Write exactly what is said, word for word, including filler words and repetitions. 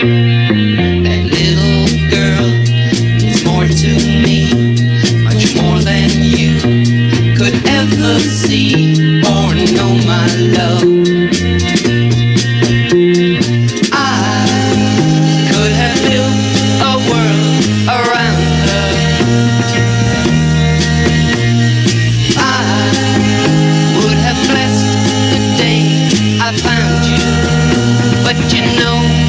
That little girl means more to me, much more than you could ever see.